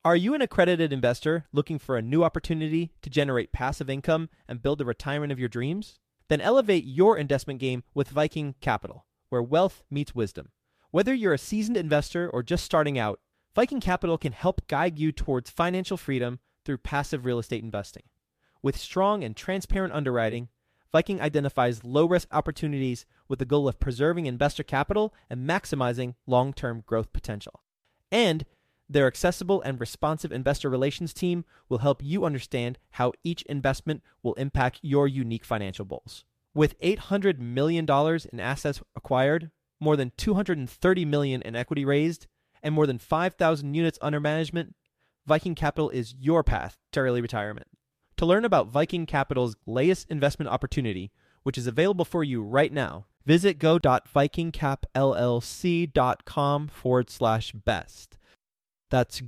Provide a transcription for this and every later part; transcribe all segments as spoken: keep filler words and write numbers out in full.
Are you an accredited investor looking for a new opportunity to generate passive income and build the retirement of your dreams? Then elevate your investment game with Viking Capital, where wealth meets wisdom. Whether you're a seasoned investor or just starting out, Viking Capital can help guide you towards financial freedom through passive real estate investing. With strong and transparent underwriting, Viking identifies low-risk opportunities with the goal of preserving investor capital and maximizing long-term growth potential. And their accessible and responsive investor relations team will help you understand how each investment will impact your unique financial goals. With eight hundred million dollars in assets acquired, more than two hundred thirty million dollars in equity raised, and more than five thousand units under management, Viking Capital is your path to early retirement. To learn about Viking Capital's latest investment opportunity, which is available for you right now, visit go.vikingcapllc.com forward slash best. That's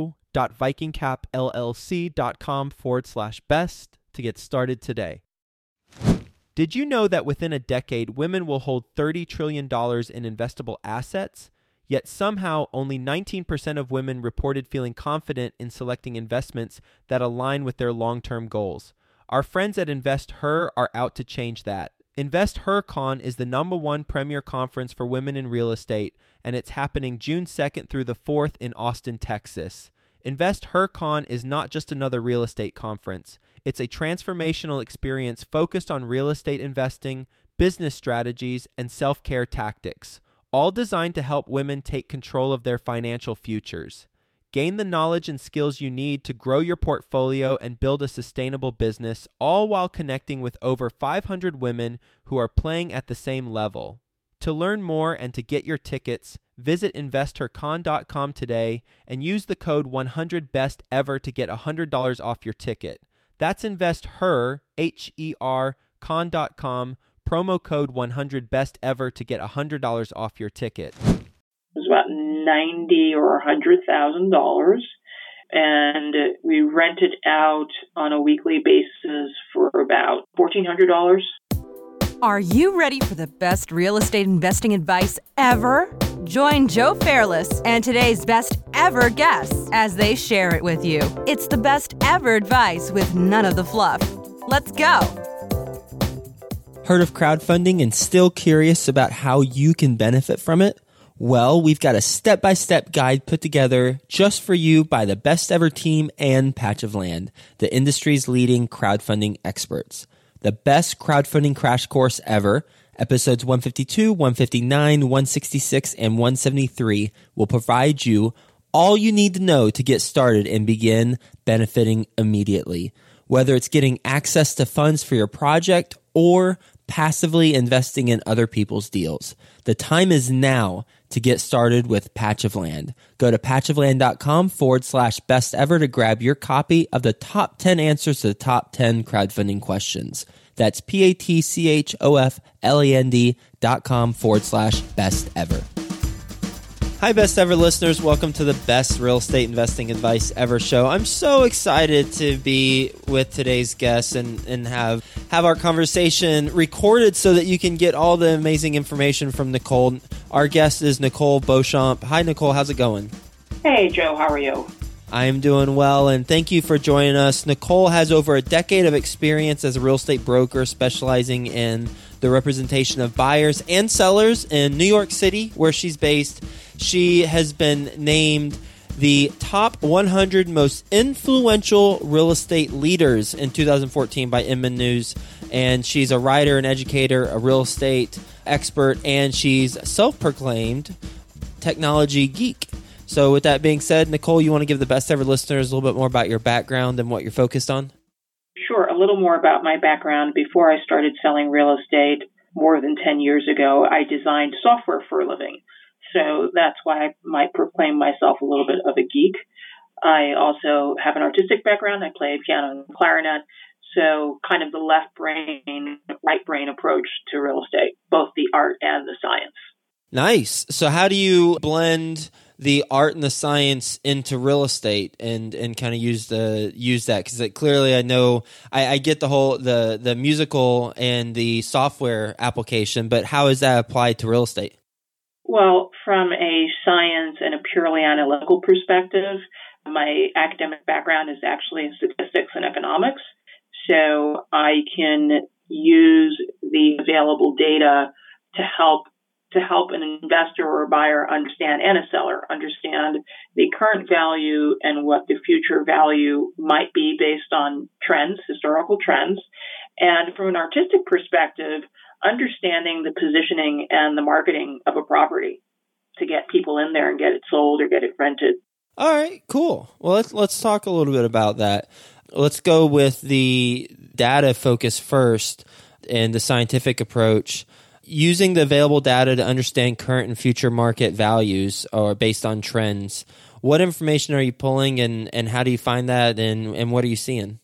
go.vikingcapllc.com forward slash best to get started today. Did you know that within a decade, women will hold thirty trillion dollars in investable assets? Yet somehow only nineteen percent of women reported feeling confident in selecting investments that align with their long-term goals. Our friends at InvestHer are out to change that. InvestHerCon is the number one premier conference for women in real estate, and it's happening June second through the fourth in Austin, Texas. InvestHerCon is not just another real estate conference. It's a transformational experience focused on real estate investing, business strategies, and self-care tactics, all designed to help women take control of their financial futures. Gain the knowledge and skills you need to grow your portfolio and build a sustainable business, all while connecting with over five hundred women who are playing at the same level. To learn more and to get your tickets, visit investor con dot com today and use the code one hundred best ever to get one hundred dollars off your ticket. That's InvestHer, H E R, con dot com, promo code one hundred best ever to get one hundred dollars off your ticket. It was about ninety or one hundred thousand dollars, and we rented out on a weekly basis for about fourteen hundred dollars. Are you ready for the best real estate investing advice ever? Join Joe Fairless and today's best ever guests as they share it with you. It's the best ever advice with none of the fluff. Let's go. Heard of crowdfunding and still curious about how you can benefit from it? Well, we've got a step-by-step guide put together just for you by the Best Ever team and Patch of Land, the industry's leading crowdfunding experts. The best crowdfunding crash course ever, episodes one fifty-two, one fifty-nine, one sixty-six, and one seventy-three will provide you all you need to know to get started and begin benefiting immediately. Whether it's getting access to funds for your project or passively investing in other people's deals. The time is now to get started with Patch of Land. Go to patchofland.com forward slash best ever to grab your copy of the top ten answers to the top ten crowdfunding questions. That's P-A-T-C-H-O-F-L-A-N-D dot com forward slash best ever. Hi, Best Ever listeners. Welcome to the best real estate investing advice ever show. I'm so excited to be with today's guest and, and have, have our conversation recorded so that you can get all the amazing information from Nicole. Our guest is Nicole Beauchamp. Hi, Nicole. How's it going? Hey, Joe. How are you? I am doing well, and thank you for joining us. Nicole has over a decade of experience as a real estate broker specializing in the representation of buyers and sellers in New York City, where she's based. She has been named the top one hundred most influential real estate leaders in two thousand fourteen by Inman News, and she's a writer, an educator, a real estate expert, and she's self-proclaimed technology geek. So with that being said, Nicole, you want to give the Best Ever listeners a little bit more about your background and what you're focused on? Sure. A little more about my background. Before I started selling real estate more than ten years ago, I designed software for a living. So that's why I might proclaim myself a little bit of a geek. I also have an artistic background. I play piano and clarinet. So kind of the left brain, right brain approach to real estate, both the art and the science. Nice. So how do you blend the art and the science into real estate and, and kind of use the use that? Because clearly I know I, I get the whole the the musical and the software application, but how is that applied to real estate? Well, from a science and a purely analytical perspective, My academic background is actually in statistics and economics, so I can use the available data to help to help an investor or a buyer understand, and a seller understand, the current value and what the future value might be based on trends, historical trends. And from an artistic perspective, understanding the positioning and the marketing of a property to get people in there and get it sold or get it rented. All right, cool. Well, let's let's talk a little bit about that. Let's go with the data focus first and the scientific approach. Using the available data to understand current and future market values or based on trends, what information are you pulling and, and how do you find that and, and what are you seeing?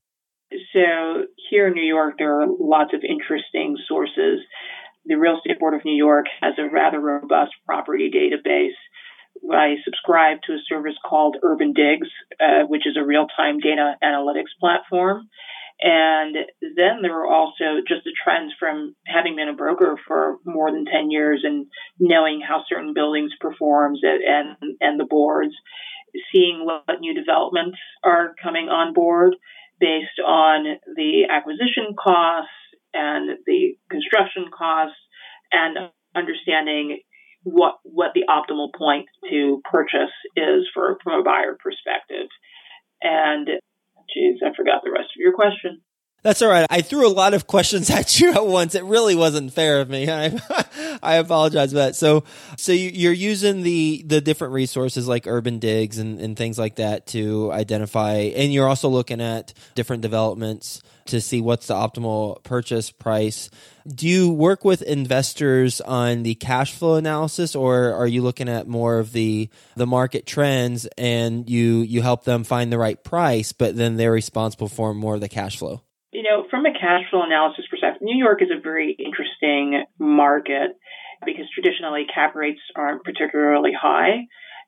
So here in New York, there are lots of interesting sources. The Real Estate Board of New York has a rather robust property database. I subscribe to a service called Urban Digs, uh, which is a real-time data analytics platform. And then there are also just the trends from having been a broker for more than ten years and knowing how certain buildings performs and, and the boards, seeing what new developments are coming on board based on the acquisition costs and the construction costs, and understanding what what the optimal point to purchase is for from a buyer perspective. And geez, I forgot the rest of your question. That's all right. I threw a lot of questions at you at once. It really wasn't fair of me. I, I apologize for that. So, so you, you're using the, the different resources like Urban Digs and, and things like that to identify, and you're also looking at different developments to see what's the optimal purchase price. Do you work with investors on the cash flow analysis, or are you looking at more of the the market trends and you you help them find the right price, but then they're responsible for more of the cash flow? You know, from a cash flow analysis perspective, New York is a very interesting market because traditionally cap rates aren't particularly high.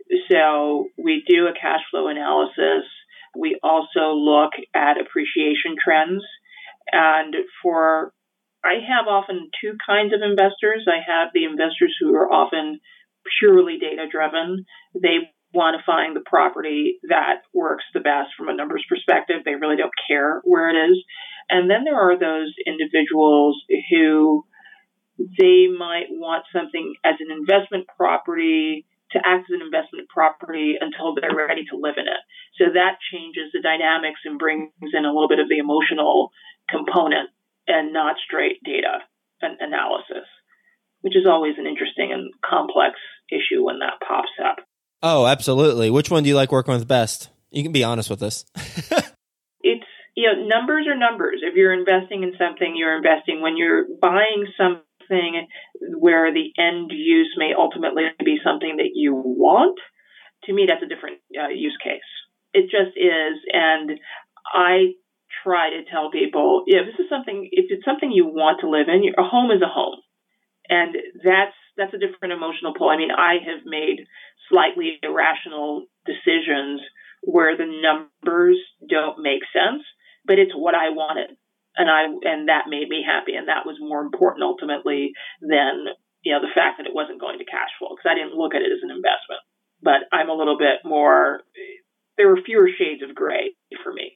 So we do a cash flow analysis. We also look at appreciation trends. And for, I have often two kinds of investors. I have the investors who are often purely data driven. They want to find the property that works the best from a numbers perspective. They really don't care where it is. And then there are those individuals who they might want something as an investment property to act as an investment property until they're ready to live in it. So that changes the dynamics and brings in a little bit of the emotional component and not straight data and analysis, which is always an interesting and complex issue when that pops up. Oh, absolutely. Which one do you like working with best? You can be honest with us. It's, you know, numbers are numbers. If you're investing in something, you're investing. When you're buying something where the end use may ultimately be something that you want, to me, that's a different uh, use case. It just is. And I try to tell people, yeah, this is something, if it's something you want to live in, your, a home is a home. And that's, that's a different emotional pull. I mean, I have made slightly irrational decisions where the numbers don't make sense, but it's what I wanted. And I, and that made me happy. And that was more important ultimately than, you know, the fact that it wasn't going to cash flow, because I didn't look at it as an investment. But I'm a little bit more, there were fewer shades of gray for me.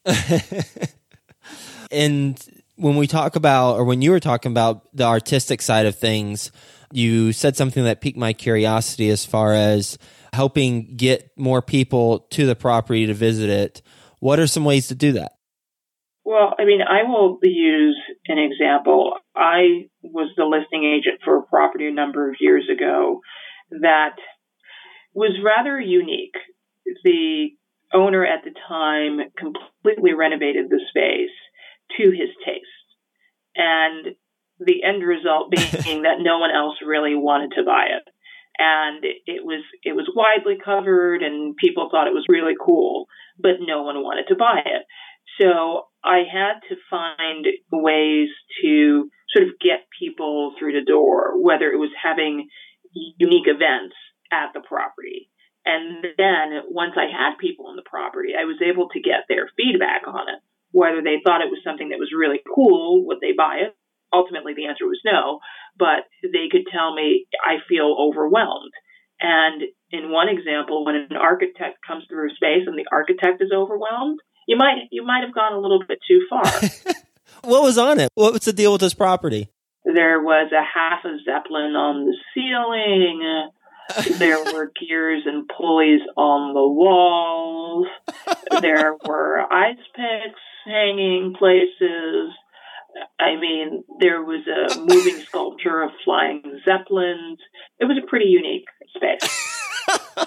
And when we talk about, or when you were talking about the artistic side of things, you said something that piqued my curiosity as far as helping get more people to the property to visit it. What are some ways to do that? Well, I mean, I will use an example. I was the listing agent for a property a number of years ago that was rather unique. The owner at the time completely renovated the space to his taste. And the end result being that no one else really wanted to buy it. And it was it was widely covered and people thought it was really cool, but no one wanted to buy it. So I had to find ways to sort of get people through the door, whether it was having unique events at the property. And then once I had people in the property, I was able to get their feedback on it, whether they thought it was something that was really cool, would they buy it? Ultimately, the answer was no, but they could tell me, I feel overwhelmed. And in one example, when an architect comes through a space and the architect is overwhelmed, you might you might have gone a little bit too far. What was on it? What was the deal with this property? There was a half a Zeppelin on the ceiling. There were gears and pulleys on the walls. There were ice picks hanging places. I mean, there was a moving sculpture of flying Zeppelins. It was a pretty unique space.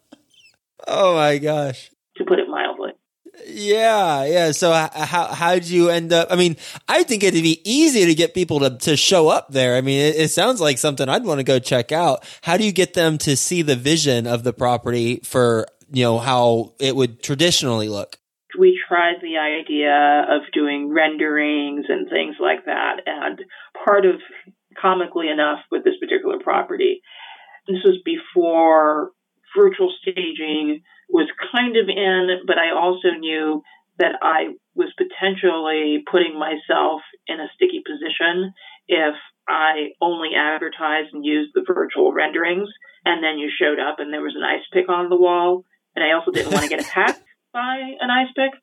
Oh my gosh. To put it mildly. Yeah, yeah. So how how did you end up? I mean, I think it'd be easy to get people to, to show up there. I mean, it, it sounds like something I'd want to go check out. How do you get them to see the vision of the property for, you know, how it would traditionally look? We tried the idea of doing renderings and things like that. And part of, comically enough, with this particular property, this was before virtual staging was kind of in, but I also knew that I was potentially putting myself in a sticky position if I only advertised and used the virtual renderings, and then you showed up and there was an ice pick on the wall, and I also didn't want to get attacked by an ice pick.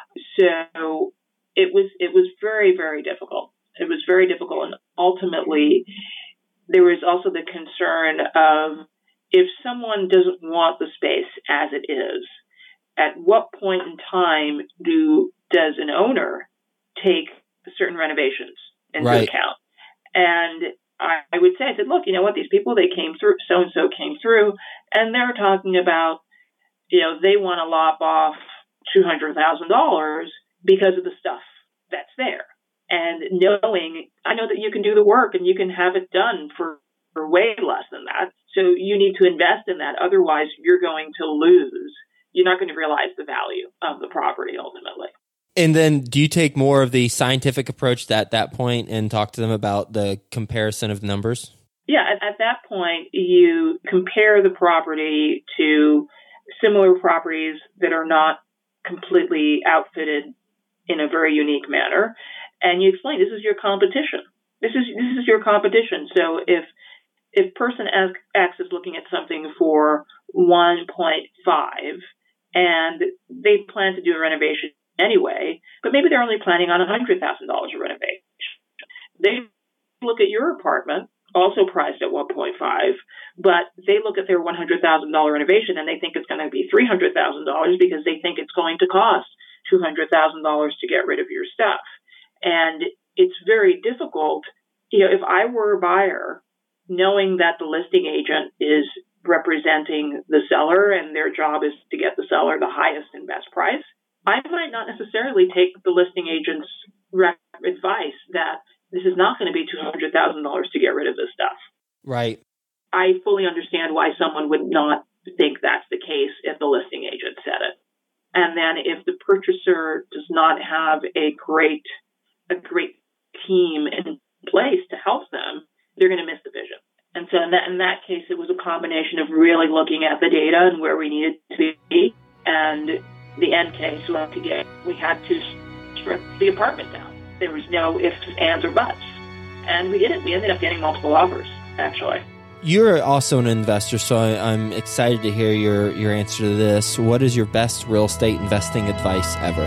So it was it was very, very difficult. It was very difficult, and ultimately there was also the concern of, if someone doesn't want the space as it is, at what point in time do does an owner take certain renovations into right. account? And I, I would say, I said, look, you know what, these people, they came through, so-and-so came through, and they're talking about, you know, they want to lop off two hundred thousand dollars because of the stuff that's there. And knowing, I know that you can do the work and you can have it done for, for way less than that. So you need to invest in that. Otherwise, you're going to lose. You're not going to realize the value of the property ultimately. And then do you take more of the scientific approach at that point and talk to them about the comparison of numbers? Yeah, at, at that point, you compare the property to similar properties that are not completely outfitted in a very unique manner. And you explain, this is your competition. This is this is your competition. So if If person X is looking at something for one point five and they plan to do a renovation anyway, but maybe they're only planning on one hundred thousand dollars of renovation, they look at your apartment, also priced at one point five, but they look at their one hundred thousand dollars renovation and they think it's going to be three hundred thousand dollars because they think it's going to cost two hundred thousand dollars to get rid of your stuff. And it's very difficult. You know, if I were a buyer, knowing that the listing agent is representing the seller and their job is to get the seller the highest and best price, I might not necessarily take the listing agent's rep- advice that this is not going to be two hundred thousand dollars to get rid of this stuff. Right. I fully understand why someone would not think that's the case if the listing agent said it. And then if the purchaser does not have a great, a great team in place to help them, they're going to miss the vision. And so in that, in that case, it was a combination of really looking at the data and where we needed to be. And the end case was to get, we had to strip the apartment down. There was no ifs, ands, or buts. And we did it. We ended up getting multiple offers, actually. You're also an investor, so I, I'm excited to hear your, your answer to this. What is your best real estate investing advice ever?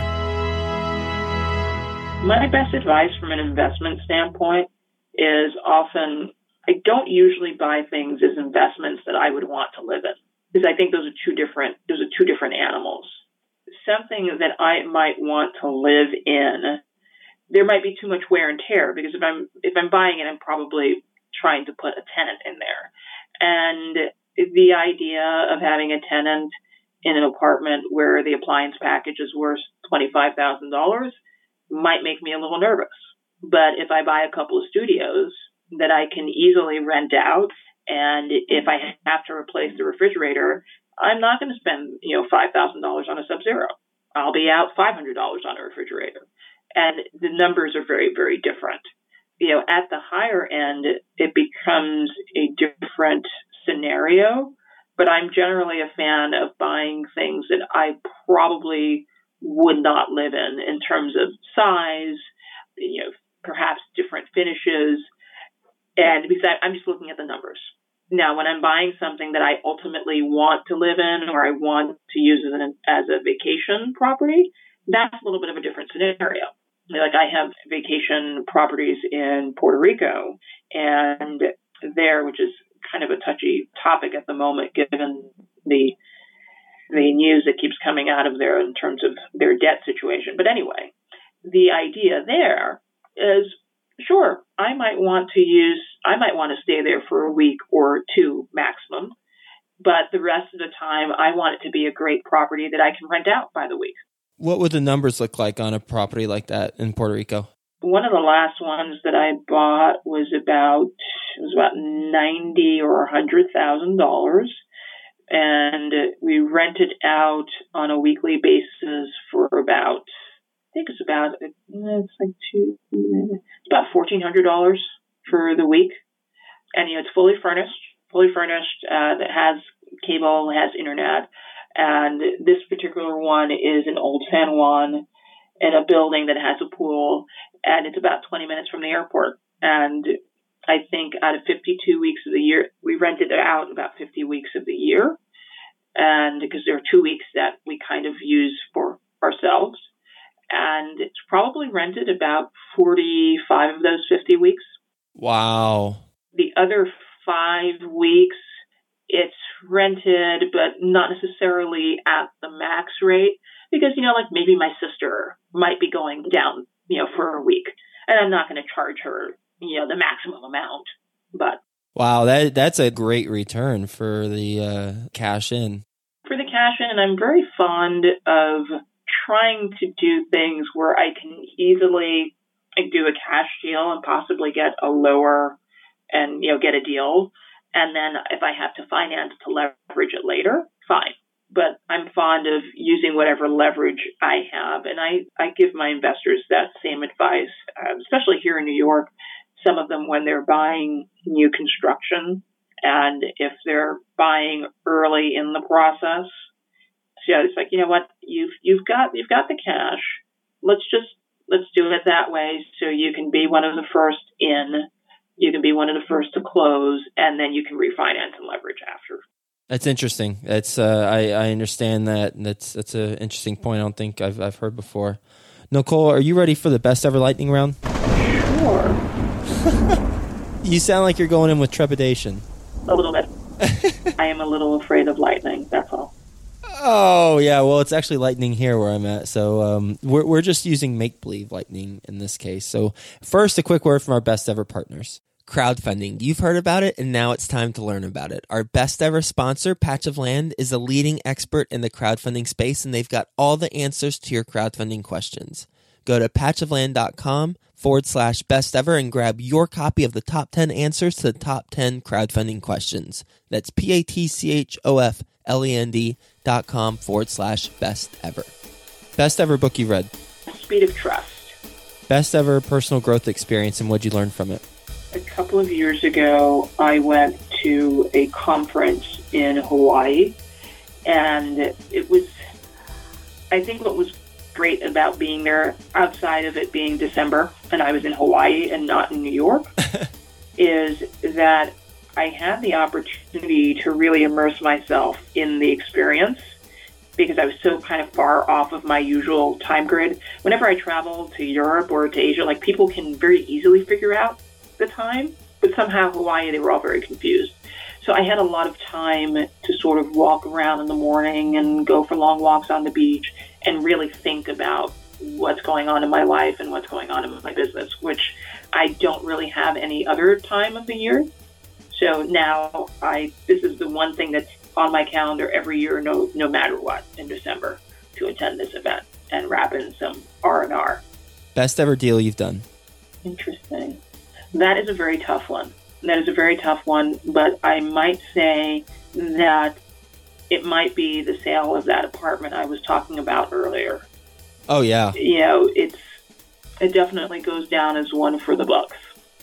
My best advice from an investment standpoint is often, I don't usually buy things as investments that I would want to live in, because I think those are two different, those are two different animals. Something that I might want to live in, there might be too much wear and tear, because if I'm, if I'm buying it, I'm probably trying to put a tenant in there. And the idea of having a tenant in an apartment where the appliance package is worth twenty-five thousand dollars might make me a little nervous. But if I buy a couple of studios that I can easily rent out, and if I have to replace the refrigerator, I'm not going to spend, you know, five thousand dollars on a Sub-Zero. I'll be out five hundred dollars on a refrigerator. And the numbers are very, very different. You know, at the higher end, it becomes a different scenario, but I'm generally a fan of buying things that I probably would not live in, in terms of size, you know, perhaps different finishes. And because I, I'm just looking at the numbers. Now, when I'm buying something that I ultimately want to live in or I want to use as, an, as a vacation property, that's a little bit of a different scenario. Like I have vacation properties in Puerto Rico, and there, which is kind of a touchy topic at the moment, given the the news that keeps coming out of there in terms of their debt situation. But anyway, the idea there is, sure, I might want to use, I might want to stay there for a week or two maximum, but the rest of the time, I want it to be a great property that I can rent out by the week. What would the numbers look like on a property like that in Puerto Rico? One of the last ones that I bought was about it was about ninety or a hundred thousand dollars, and we rented out on a weekly basis for about I think it's about it's like two it's about fourteen hundred dollars for the week, and you know it's fully furnished, fully furnished. Uh, that has cable, has internet, and this particular one is in Old San Juan, in a building that has a pool, and it's about twenty minutes from the airport. And I think out of fifty-two weeks of the year, we rented it out about fifty weeks of the year. And because there are two weeks that we kind of use for ourselves. And it's probably rented about forty-five of those fifty weeks. Wow. The other five weeks, it's rented, but not necessarily at the max rate. Because, you know, like maybe my sister might be going down, you know, for a week. And I'm not going to charge her, you know, the maximum amount. But wow, that that's a great return for the uh, cash in. For the cash in, and I'm very fond of trying to do things where I can easily like, do a cash deal and possibly get a lower and, you know, get a deal. And then if I have to finance to leverage it later, fine. But I'm fond of using whatever leverage I have. And I, I give my investors that same advice, uh, especially here in New York. Some of them when they're buying new construction and if they're buying early in the process. So yeah, it's like, you know what, you've you've got you've got the cash. Let's just let's do it that way so you can be one of the first in, you can be one of the first to close, and then you can refinance and leverage after. That's interesting. That's uh, I I understand that. That's that's an interesting point. I don't think I've I've heard before. Nicole, are you ready for the best ever lightning round? Sure. You sound like you're going in with trepidation. A little bit. I am a little afraid of lightning. That's all. Oh yeah, well it's actually lightning here where I'm at. So um, we're we're just using make believe lightning in this case. So first, a quick word from our best ever partners. Crowdfunding. You've heard about it, and now it's time to learn about it. Our best ever sponsor, Patch of Land, is a leading expert in the crowdfunding space, and they've got all the answers to your crowdfunding questions. Go to patchofland.com forward slash best ever and grab your copy of the top ten answers to the top ten crowdfunding questions. That's P-A-T-C-H-O-F-L-E-N-D dot com forward slash best ever. Best ever book you read? Speed of Trust. Best ever personal growth experience, and what'd you learn from it? A couple of years ago, I went to a conference in Hawaii, and it was, I think what was great about being there, outside of it being December, and I was in Hawaii and not in New York, is that I had the opportunity to really immerse myself in the experience because I was so kind of far off of my usual time grid. Whenever I travel to Europe or to Asia, like people can very easily figure out the time, but somehow Hawaii, they were all very confused. So I had a lot of time to sort of walk around in the morning and go for long walks on the beach and really think about what's going on in my life and what's going on in my business, which I don't really have any other time of the year. So now I this is the one thing that's on my calendar every year, no no matter what, in December, to attend this event and wrap in some R and R. Best ever deal you've done? Interesting. That is a very tough one. That is a very tough one, but I might say that it might be the sale of that apartment I was talking about earlier. Oh, yeah. You know, it's it definitely goes down as one for the books.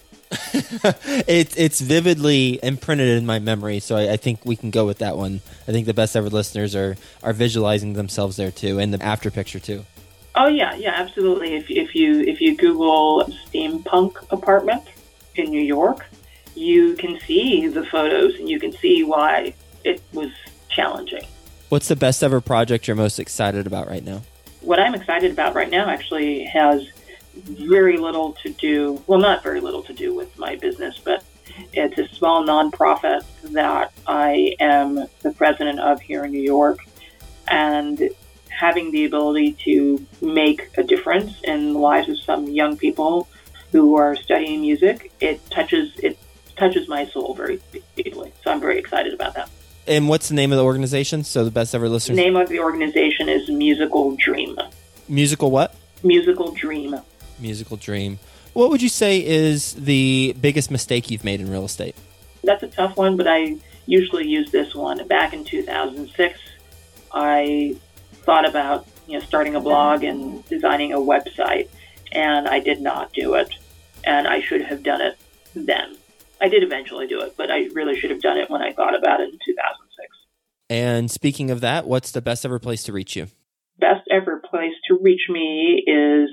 it, it's vividly imprinted in my memory, so I, I think we can go with that one. I think the best ever listeners are, are visualizing themselves there, too, and the after picture, too. Oh, yeah, yeah, absolutely. If if you if you Google steampunk apartment in New York, you can see the photos and you can see why it was challenging. What's the best ever project you're most excited about right now? What I'm excited about right now actually has very little to do, well, not very little to do with my business, but it's a small nonprofit that I am the president of here in New York. And having the ability to make a difference in the lives of some young people who are studying music, it touches it touches my soul very deeply. So I'm very excited about that. And what's the name of the organization? So the best ever listeners. The name of the organization is Musical Dream. Musical what? Musical Dream. Musical Dream. What would you say is the biggest mistake you've made in real estate? That's a tough one, but I usually use this one. Back in two thousand six, I thought about you know starting a blog and designing a website, and I did not do it. And I should have done it then. I did eventually do it, but I really should have done it when I thought about it in two thousand six. And speaking of that, what's the best ever place to reach you? Best ever place to reach me is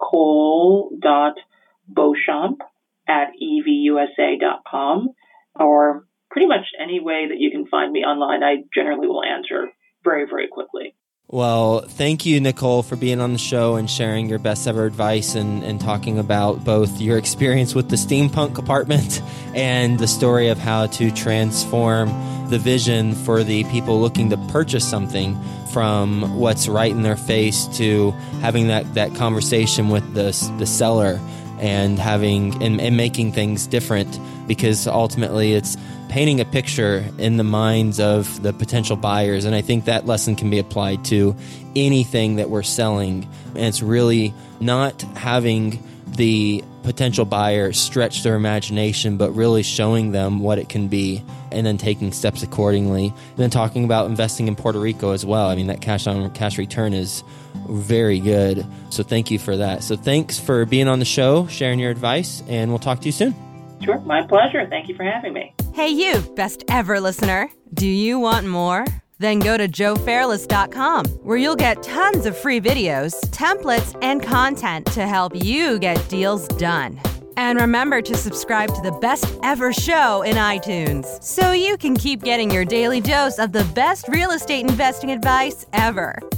nicole.beauchamp at e v u s a dot com, or pretty much any way that you can find me online. I generally will answer very, very quickly. Well, thank you, Nicole, for being on the show and sharing your best ever advice and, and talking about both your experience with the steampunk apartment and the story of how to transform the vision for the people looking to purchase something from what's right in their face to having that, that conversation with the, the seller and having and, and making things different, because ultimately it's painting a picture in the minds of the potential buyers. And I think that lesson can be applied to anything that we're selling. And it's really not having the potential buyer stretch their imagination, but really showing them what it can be and then taking steps accordingly. And then talking about investing in Puerto Rico as well. I mean, that cash on cash return is very good. So thank you for that. So thanks for being on the show, sharing your advice, and we'll talk to you soon. Sure, my pleasure. Thank you for having me. Hey, you, best ever listener. Do you want more? Then go to joe fairless dot com, where you'll get tons of free videos, templates, and content to help you get deals done. And remember to subscribe to the Best Ever Show in iTunes, so you can keep getting your daily dose of the best real estate investing advice ever.